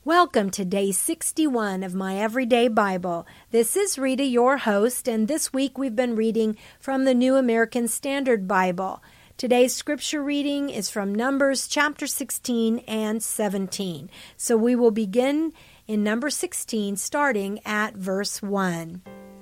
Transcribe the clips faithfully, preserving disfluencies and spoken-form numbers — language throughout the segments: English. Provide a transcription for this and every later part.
Welcome to day sixty-one of my Everyday Bible. This is Rita, your host, and this week we've been reading from the New American Standard Bible. Today's scripture reading is from Numbers chapter sixteen and seventeen. So we will begin in number sixteen, starting at verse one.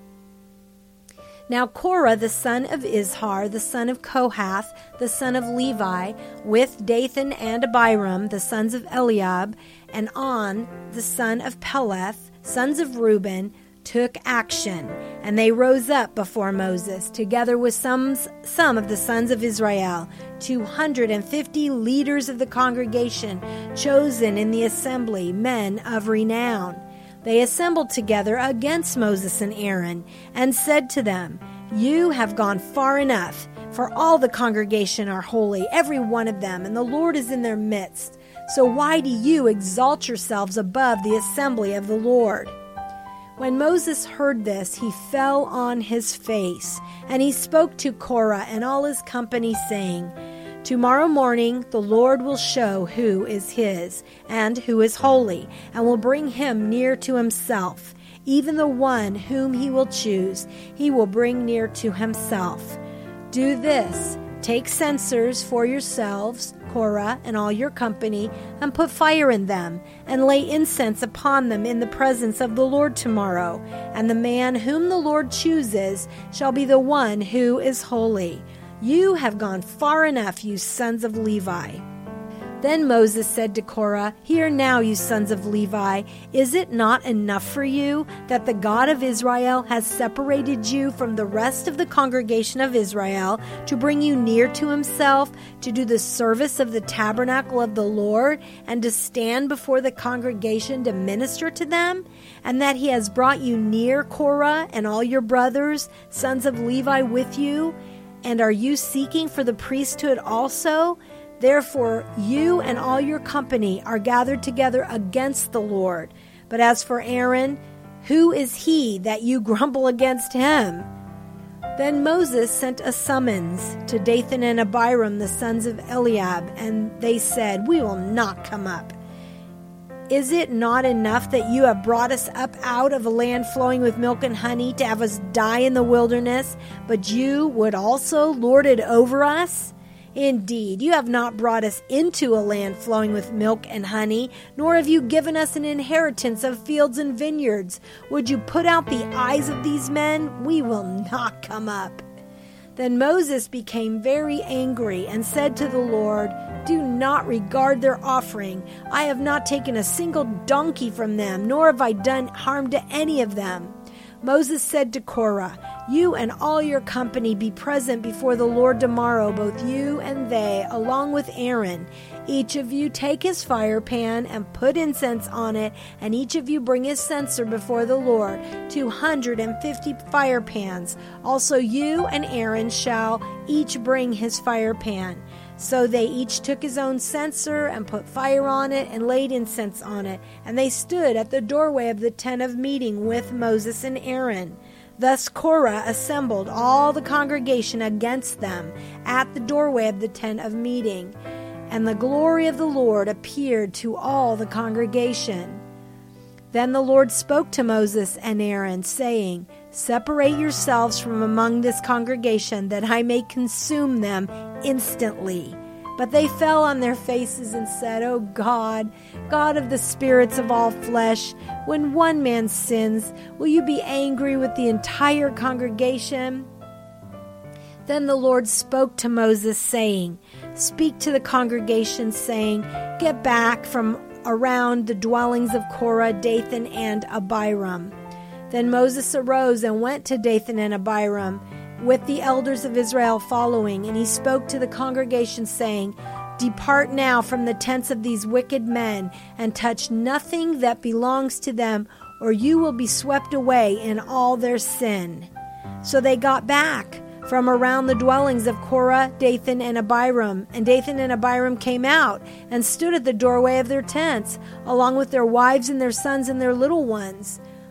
Now Korah, the son of Izhar, the son of Kohath, the son of Levi, with Dathan and Abiram, the sons of Eliab, and On, the son of Peleth, sons of Reuben, took action, and they rose up before Moses, together with some, some of the sons of Israel, two hundred fifty leaders of the congregation, chosen in the assembly, men of renown. They assembled together against Moses and Aaron, and said to them, "You have gone far enough, for all the congregation are holy, every one of them, and the Lord is in their midst. So why do you exalt yourselves above the assembly of the Lord?" When Moses heard this, he fell on his face, and he spoke to Korah and all his company, saying, "Tomorrow morning the Lord will show who is his, and who is holy, and will bring him near to himself. Even the one whom he will choose, he will bring near to himself. Do this, take censers for yourselves, Korah and all your company, and put fire in them, and lay incense upon them in the presence of the Lord tomorrow. And the man whom the Lord chooses shall be the one who is holy. You have gone far enough, you sons of Levi." Then Moses said to Korah, "Hear now, you sons of Levi, is it not enough for you that the God of Israel has separated you from the rest of the congregation of Israel to bring you near to himself, to do the service of the tabernacle of the Lord, and to stand before the congregation to minister to them? And that he has brought you near, Korah, and all your brothers, sons of Levi, with you? And are you seeking for the priesthood also? Therefore, you and all your company are gathered together against the Lord. But as for Aaron, who is he that you grumble against him?" Then Moses sent a summons to Dathan and Abiram, the sons of Eliab, and they said, "We will not come up. Is it not enough that you have brought us up out of a land flowing with milk and honey to have us die in the wilderness, but you would also lord it over us? Indeed, you have not brought us into a land flowing with milk and honey, nor have you given us an inheritance of fields and vineyards. Would you put out the eyes of these men? We will not come up." Then Moses became very angry and said to the Lord, "Do not regard their offering. I have not taken a single donkey from them, nor have I done harm to any of them." Moses said to Korah, "You and all your company be present before the Lord tomorrow, both you and they, along with Aaron. Each of you take his fire pan and put incense on it, and each of you bring his censer before the Lord, two hundred fifty fire pans. Also you and Aaron shall each bring his fire pan." So they each took his own censer and put fire on it and laid incense on it. And they stood at the doorway of the tent of meeting with Moses and Aaron. Thus Korah assembled all the congregation against them at the doorway of the tent of meeting. And the glory of the Lord appeared to all the congregation. Then the Lord spoke to Moses and Aaron, saying, "Separate yourselves from among this congregation, that I may consume them instantly." But they fell on their faces and said, "O God, God of the spirits of all flesh, when one man sins, will you be angry with the entire congregation?" Then the Lord spoke to Moses, saying, "Speak to the congregation, saying, Get back from around the dwellings of Korah, Dathan, and Abiram." Then Moses arose and went to Dathan and Abiram, with the elders of Israel following, and he spoke to the congregation, saying, "Depart now from the tents of these wicked men, and touch nothing that belongs to them, or you will be swept away in all their sin." So they got back from around the dwellings of Korah, Dathan, and Abiram. And Dathan and Abiram came out and stood at the doorway of their tents, along with their wives and their sons and their little ones.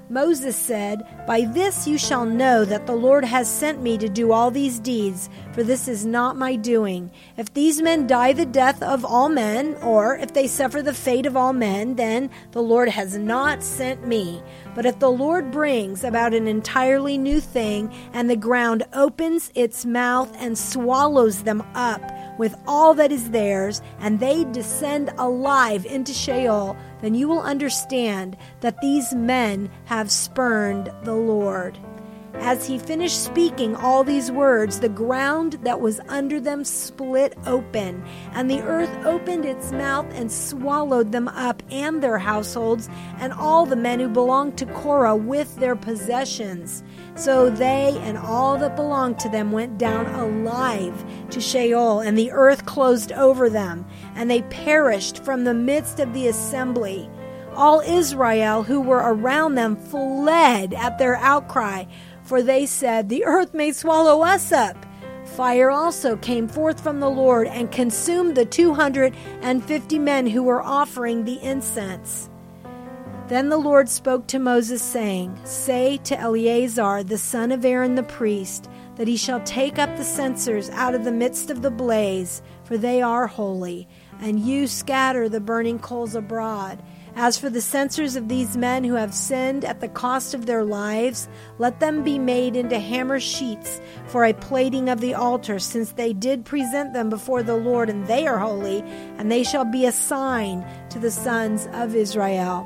Moses said, "By this you shall know that the Lord has sent me to do all these deeds, for this is not my doing. If these men die the death of all men, or if they suffer the fate of all men, then the Lord has not sent me. But if the Lord brings about an entirely new thing, and the ground opens its mouth and swallows them up with all that is theirs, and they descend alive into Sheol, then you will understand that these men have spurned the Lord." As he finished speaking all these words, the ground that was under them split open, and the earth opened its mouth and swallowed them up and their households, and all the men who belonged to Korah with their possessions. So they and all that belonged to them went down alive to Sheol, and the earth closed over them, and they perished from the midst of the assembly. All Israel who were around them fled at their outcry, for they said, "The earth may swallow us up." Fire also came forth from the Lord and consumed the two hundred fifty men who were offering the incense. Then the Lord spoke to Moses, saying, "Say to Eleazar, the son of Aaron the priest, that he shall take up the censers out of the midst of the blaze, for they are holy, and you scatter the burning coals abroad. As for the censers of these men who have sinned at the cost of their lives, let them be made into hammer sheets for a plating of the altar, since they did present them before the Lord, and they are holy, and they shall be a sign to the sons of Israel."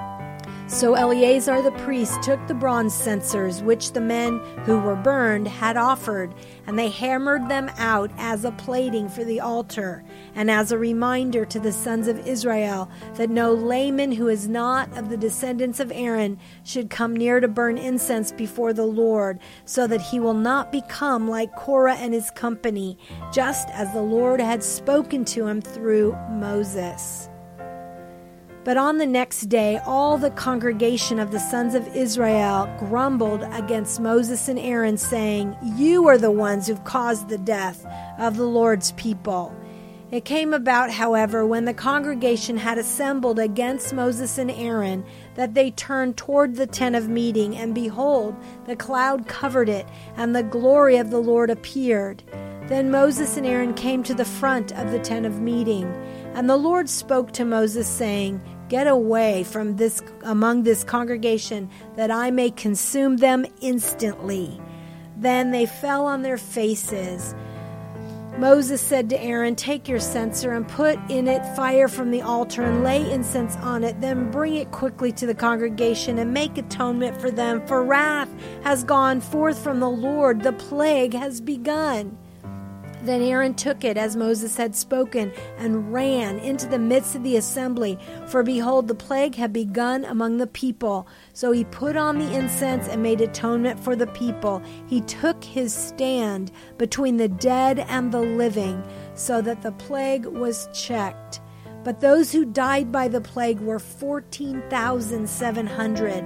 So Eleazar the priest took the bronze censers which the men who were burned had offered, and they hammered them out as a plating for the altar, and as a reminder to the sons of Israel that no layman who is not of the descendants of Aaron should come near to burn incense before the Lord, so that he will not become like Korah and his company, just as the Lord had spoken to him through Moses. But on the next day, all the congregation of the sons of Israel grumbled against Moses and Aaron, saying, "You are the ones who've caused the death of the Lord's people." It came about, however, when the congregation had assembled against Moses and Aaron, that they turned toward the tent of meeting, and behold, the cloud covered it, and the glory of the Lord appeared. Then Moses and Aaron came to the front of the tent of meeting, and the Lord spoke to Moses, saying, "Get away from this among this congregation, that I may consume them instantly." Then they fell on their faces. Moses said to Aaron, "Take your censer and put in it fire from the altar and lay incense on it. Then bring it quickly to the congregation and make atonement for them, for wrath has gone forth from the Lord. The plague has begun." Then Aaron took it as Moses had spoken and ran into the midst of the assembly, for behold, the plague had begun among the people. So he put on the incense and made atonement for the people. He took his stand between the dead and the living, so that the plague was checked. But those who died by the plague were fourteen thousand seven hundred,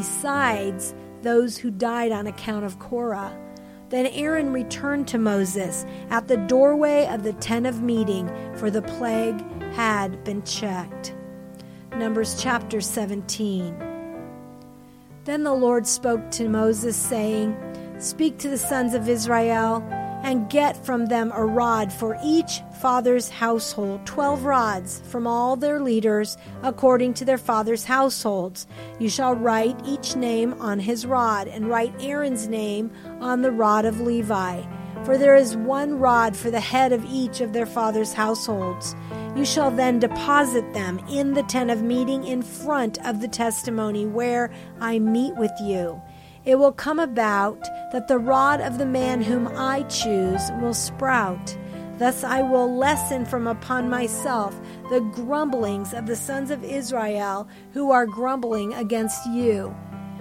besides those who died on account of Korah. Then Aaron returned to Moses at the doorway of the tent of meeting, for the plague had been checked. Numbers chapter seventeen. Then the Lord spoke to Moses, saying, "Speak to the sons of Israel, and get from them a rod for each father's household, twelve rods from all their leaders according to their father's households. You shall write each name on his rod, and write Aaron's name on the rod of Levi. For there is one rod for the head of each of their father's households. You shall then deposit them in the tent of meeting in front of the testimony where I meet with you. It will come about that the rod of the man whom I choose will sprout. Thus I will lessen from upon myself the grumblings of the sons of Israel who are grumbling against you."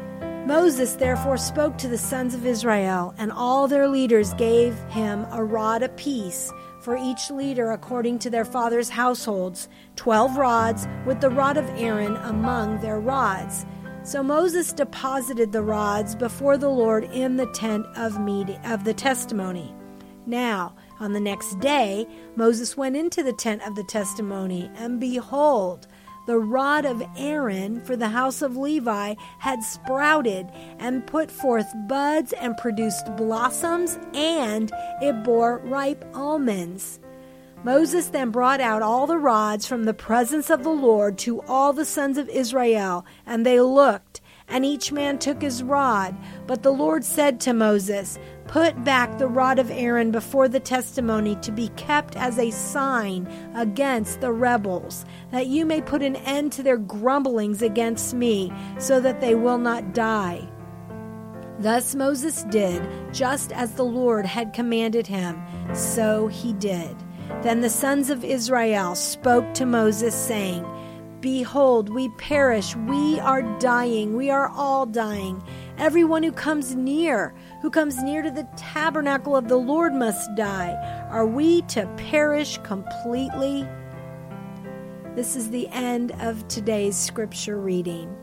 Moses therefore spoke to the sons of Israel, and all their leaders gave him a rod apiece for each leader according to their father's households, twelve rods with the rod of Aaron among their rods. So Moses deposited the rods before the Lord in the tent of meeting of the testimony. Now, on the next day, Moses went into the tent of the testimony, and behold, the rod of Aaron for the house of Levi had sprouted and put forth buds and produced blossoms, and it bore ripe almonds. Moses then brought out all the rods from the presence of the Lord to all the sons of Israel, and they looked, and each man took his rod. But the Lord said to Moses, "Put back the rod of Aaron before the testimony to be kept as a sign against the rebels, that you may put an end to their grumblings against me, so that they will not die." Thus Moses did, just as the Lord had commanded him. So he did. Then the sons of Israel spoke to Moses, saying, "Behold, we perish, we are dying, we are all dying. Everyone who comes near, who comes near to the tabernacle of the Lord must die. Are we to perish completely?" This is the end of today's scripture reading.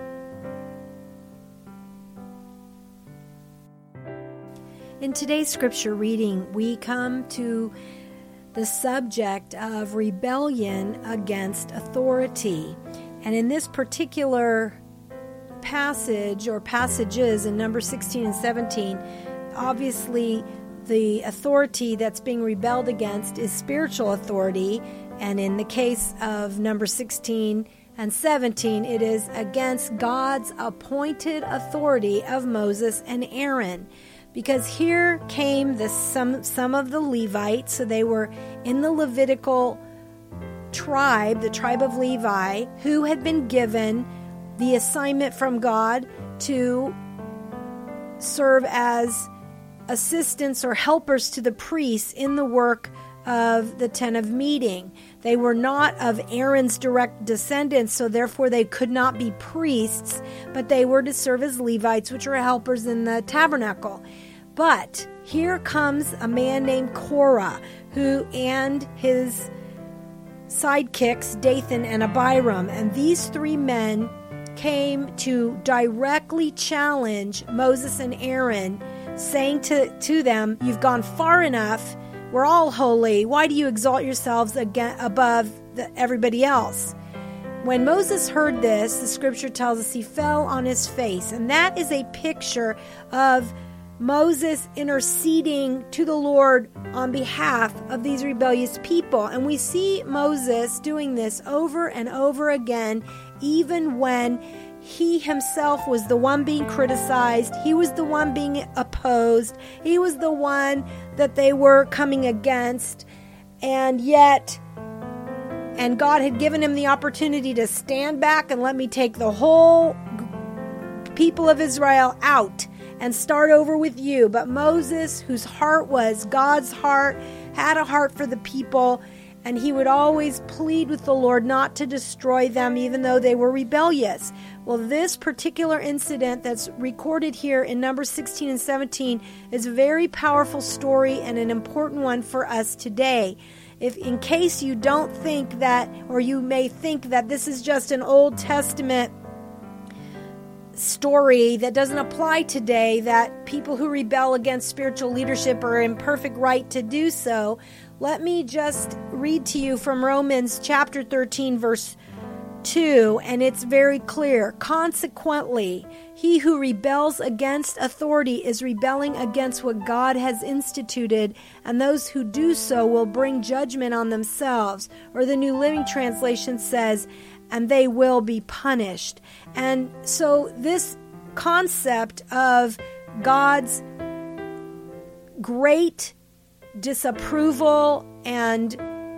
In today's scripture reading, we come to the subject of rebellion against authority. And in this particular passage or passages in Numbers sixteen and seventeen, obviously the authority that's being rebelled against is spiritual authority. And in the case of Numbers sixteen and seventeen, it is against God's appointed authority of Moses and Aaron. Because here came the some some of the Levites, so they were in the Levitical tribe, the tribe of Levi, who had been given the assignment from God to serve as assistants or helpers to the priests in the work of the Tent of Meeting. They were not of Aaron's direct descendants, so therefore they could not be priests, but they were to serve as Levites, which were helpers in the tabernacle. But here comes a man named Korah, who and his sidekicks, Dathan and Abiram, and these three men came to directly challenge Moses and Aaron, saying to, to them, "You've gone far enough. We're all holy. Why do you exalt yourselves again, above the, everybody else?" When Moses heard this, the scripture tells us he fell on his face. And that is a picture of Moses interceding to the Lord on behalf of these rebellious people. And we see Moses doing this over and over again, even when he himself was the one being criticized. He was the one being opposed. He was the one that they were coming against. And yet, and God had given him the opportunity to stand back and let me take the whole people of Israel out and start over with you. But Moses, whose heart was God's heart, had a heart for the people, and he would always plead with the Lord not to destroy them, even though they were rebellious. Well, this particular incident that's recorded here in Numbers sixteen and seventeen is a very powerful story and an important one for us today. If, in case you don't think that, or you may think that this is just an Old Testament story that doesn't apply today, that people who rebel against spiritual leadership are in perfect right to do so, let me just read to you from Romans chapter thirteen, verse two, and it's very clear. "Consequently, he who rebels against authority is rebelling against what God has instituted, and those who do so will bring judgment on themselves." Or the New Living Translation says, "and they will be punished." And so this concept of God's great disapproval and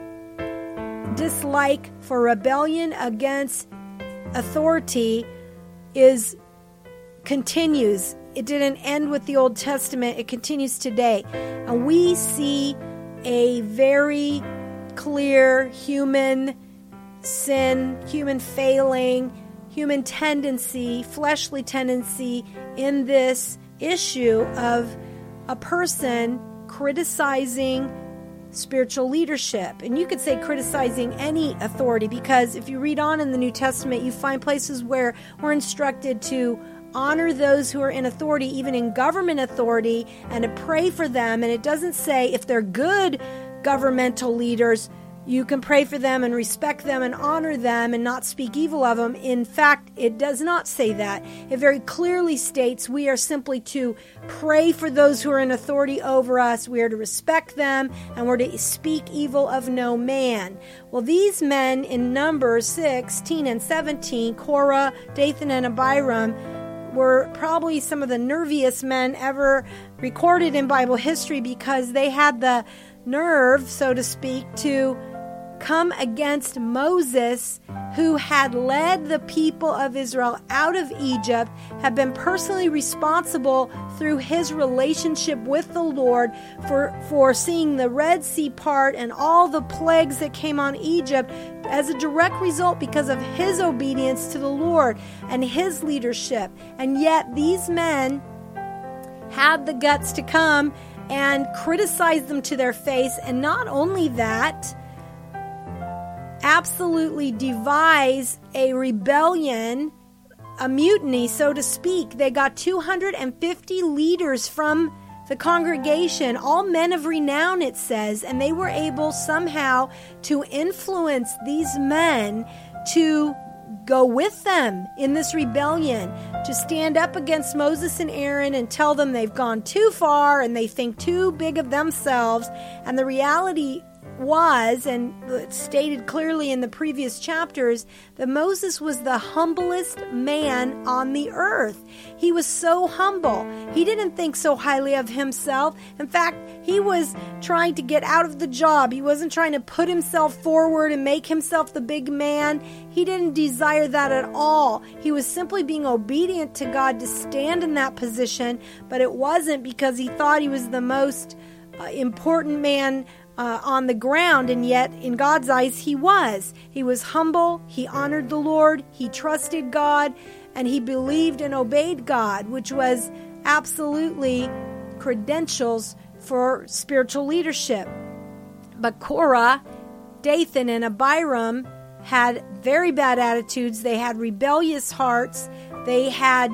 dislike for rebellion against authority is continues. It didn't end with the Old Testament. It continues today. And we see a very clear human sin, human failing, human tendency, fleshly tendency in this issue of a person criticizing spiritual leadership. And you could say criticizing any authority, because if you read on in the New Testament, you find places where we're instructed to honor those who are in authority, even in government authority, and to pray for them. And it doesn't say if they're good governmental leaders, you can pray for them and respect them and honor them and not speak evil of them. In fact, it does not say that. It very clearly states we are simply to pray for those who are in authority over us. We are to respect them, and we're to speak evil of no man. Well, these men in Numbers sixteen and seventeen, Korah, Dathan, and Abiram, were probably some of the nerviest men ever recorded in Bible history, because they had the nerve, so to speak, to come against Moses, who had led the people of Israel out of Egypt, had been personally responsible through his relationship with the Lord for, for seeing the Red Sea part and all the plagues that came on Egypt as a direct result because of his obedience to the Lord and his leadership. And yet these men had the guts to come and criticize them to their face, and not only that, absolutely devise a rebellion, a mutiny, so to speak. They got two hundred fifty leaders from the congregation, all men of renown, it says, and they were able somehow to influence these men to go with them in this rebellion, to stand up against Moses and Aaron and tell them they've gone too far and they think too big of themselves. And the reality was, and it's stated clearly in the previous chapters, that Moses was the humblest man on the earth. He was so humble. He didn't think so highly of himself. In fact, he was trying to get out of the job. He wasn't trying to put himself forward and make himself the big man. He didn't desire that at all. He was simply being obedient to God to stand in that position, but it wasn't because he thought he was the most uh, important man Uh, on the ground, and yet in God's eyes he was. He was humble, he honored the Lord, he trusted God, and he believed and obeyed God, which was absolutely credentials for spiritual leadership. But Korah, Dathan, and Abiram had very bad attitudes. They had rebellious hearts. They had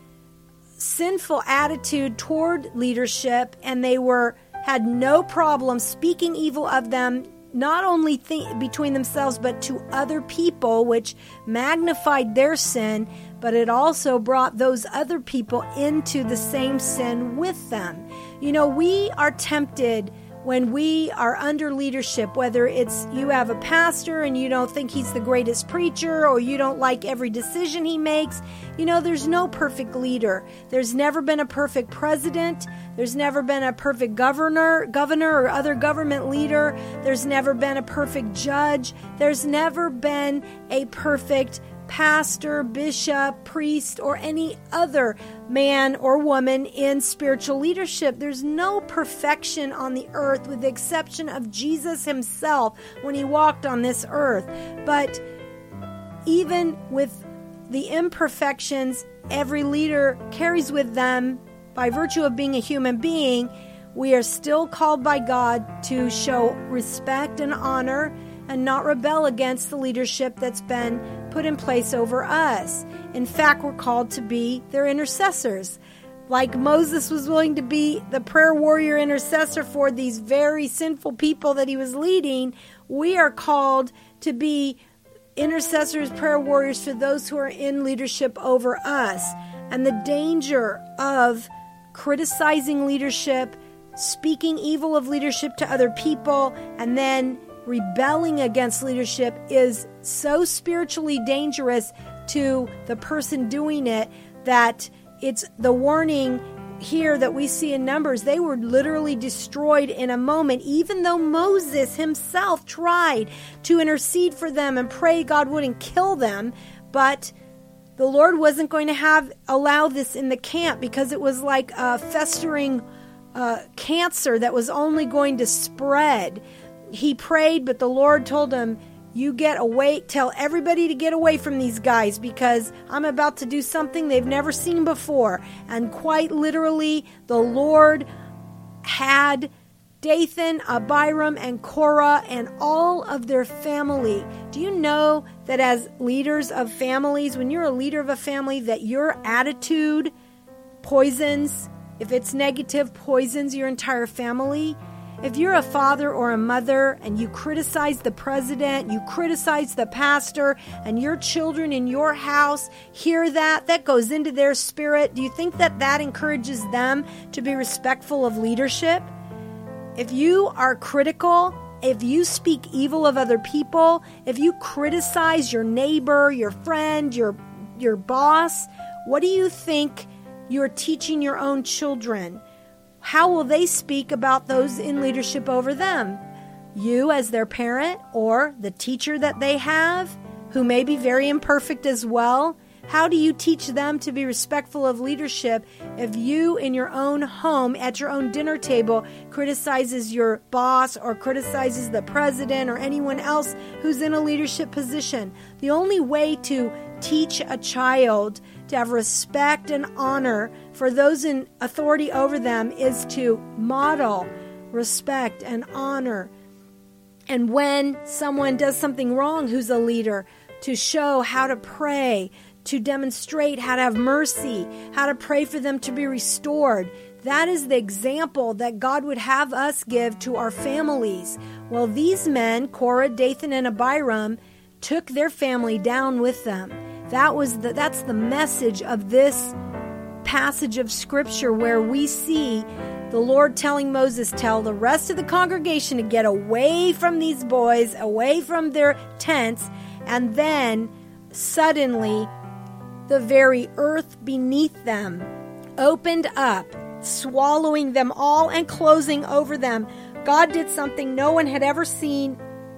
sinful attitude toward leadership, and they were had no problem speaking evil of them, not only th- between themselves, but to other people, which magnified their sin, but it also brought those other people into the same sin with them. You know, we are tempted when we are under leadership, whether it's you have a pastor and you don't think he's the greatest preacher, or you don't like every decision he makes. You know, there's no perfect leader. There's never been a perfect president. There's never been a perfect governor, governor or other government leader. There's never been a perfect judge. There's never been a perfect pastor, bishop, priest, or any other man or woman in spiritual leadership. There's no perfection on the earth with the exception of Jesus himself when he walked on this earth. But even with the imperfections every leader carries with them by virtue of being a human being, we are still called by God to show respect and honor and not rebel against the leadership that's been put in place over us. In fact, we're called to be their intercessors. Like Moses was willing to be the prayer warrior intercessor for these very sinful people that he was leading, we are called to be intercessors, prayer warriors for those who are in leadership over us. And the danger of criticizing leadership, speaking evil of leadership to other people, and then rebelling against leadership is so spiritually dangerous to the person doing it that it's the warning here that we see in Numbers. They were literally destroyed in a moment, even though Moses himself tried to intercede for them and pray God wouldn't kill them. But the Lord wasn't going to have allow this in the camp, because it was like a festering uh, cancer that was only going to spread. He prayed, but the Lord told him, you get away, tell everybody to get away from these guys, because I'm about to do something they've never seen before. And quite literally, the Lord had Dathan, Abiram, and Korah and all of their family. Do you know that as leaders of families, when you're a leader of a family, that your attitude poisons, if it's negative, poisons your entire family? If you're a father or a mother and you criticize the president, you criticize the pastor, and your children in your house hear that, that goes into their spirit, do you think that that encourages them to be respectful of leadership? If you are critical, if you speak evil of other people, if you criticize your neighbor, your friend, your your boss, what do you think you're teaching your own children? How will they speak about those in leadership over them? You as their parent, or the teacher that they have, who may be very imperfect as well? How do you teach them to be respectful of leadership if you in your own home, at your own dinner table, criticizes your boss or criticizes the president or anyone else who's in a leadership position? The only way to teach a child to have respect and honor for those in authority over them is to model respect and honor. And when someone does something wrong who's a leader, to show how to pray, to demonstrate how to have mercy, how to pray for them to be restored. That is the example that God would have us give to our families. Well, these men, Korah, Dathan, and Abiram, took their family down with them. That was the, that's the message of this passage of Scripture, where we see the Lord telling Moses, tell the rest of the congregation to get away from these boys, away from their tents, and then suddenly the very earth beneath them opened up, swallowing them all and closing over them. God did something no one had ever seen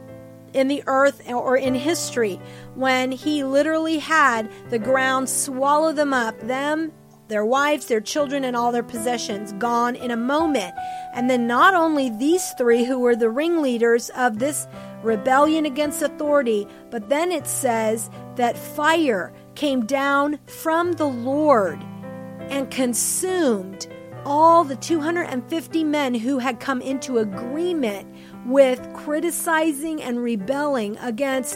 in the earth or in history, when he literally had the ground swallow them up, them, their wives, their children, and all their possessions, gone in a moment. And then not only these three who were the ringleaders of this rebellion against authority, but then it says that fire came down from the Lord and consumed all the two hundred fifty men who had come into agreement with criticizing and rebelling against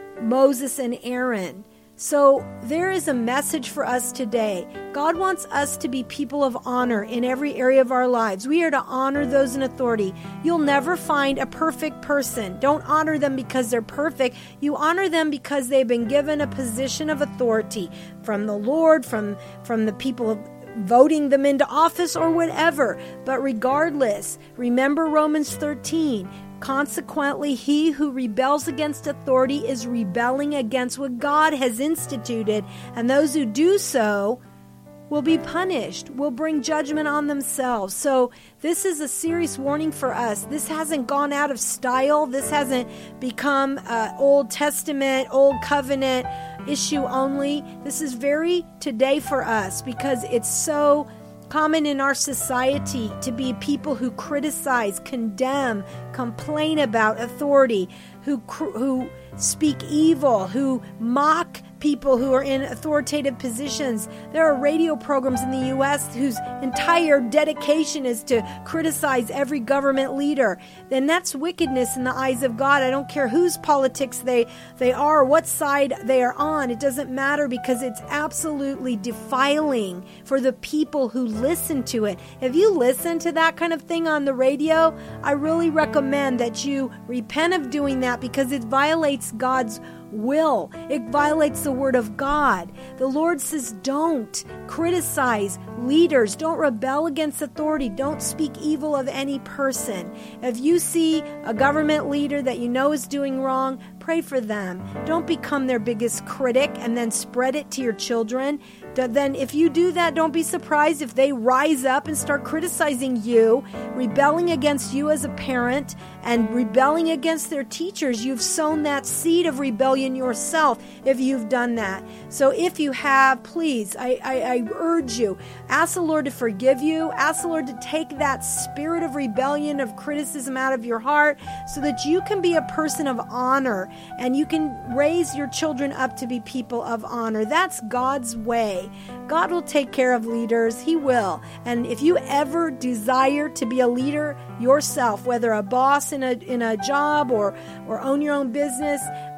Moses and Aaron. So there is a message for us today. God wants us to be people of honor in every area of our lives. We are to honor those in authority. You'll never find a perfect person. Don't honor them because they're perfect. You honor them because they've been given a position of authority from the Lord, from, from the people voting them into office or whatever. But regardless, remember Romans thirteen. Consequently, he who rebels against authority is rebelling against what God has instituted, and those who do so will be punished, will bring judgment on themselves. So this is a serious warning for us. This hasn't gone out of style. This hasn't become uh, Old Testament, Old Covenant issue only. This is very today for us, because it's so common in our society to be people who criticize, condemn, complain about authority, who who speak evil, who mock people who are in authoritative positions. There are radio programs in the U S whose entire dedication is to criticize every government leader. Then that's wickedness in the eyes of God. I don't care whose politics they, they are, what side they are on. It doesn't matter, because it's absolutely defiling for the people who listen to it. If you listen to that kind of thing on the radio, I really recommend that you repent of doing that, because it violates God's will. It violates the word of God. The Lord says, don't criticize leaders. Don't rebel against authority. Don't speak evil of any person. If you see a government leader that you know is doing wrong, pray for them. Don't become their biggest critic and then spread it to your children. Then if you do that, don't be surprised if they rise up and start criticizing you, rebelling against you as a parent, and rebelling against their teachers. You've sown that seed of rebellion yourself if you've done that. So if you have, please, I, I, I urge you, ask the Lord to forgive you. Ask the Lord to take that spirit of rebellion, of criticism out of your heart, so that you can be a person of honor and you can raise your children up to be people of honor. That's God's way. God will take care of leaders. He will. And if you ever desire to be a leader yourself, whether a boss in a in a job or or own your own business,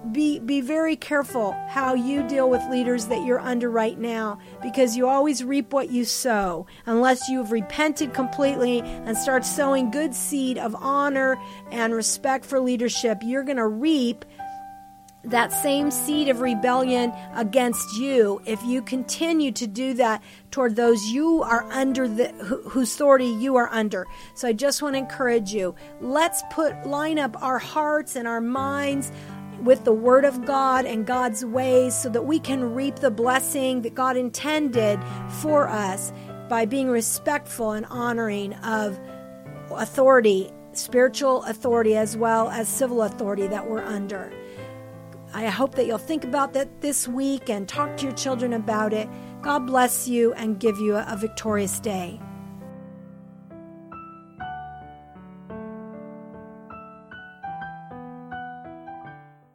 be be very careful how you deal with leaders that you're under right now, because you always reap what you sow. Unless you've repented completely and start sowing good seed of honor and respect for leadership, you're going to reap that same seed of rebellion against you if you continue to do that toward those you are under, the whose authority you are under. So I just want to encourage you, let's put line up our hearts and our minds with the Word of God and God's ways so that we can reap the blessing that God intended for us by being respectful and honoring of authority, spiritual authority as well as civil authority that we're under. I hope that you'll think about that this week and talk to your children about it. God bless you and give you a victorious day.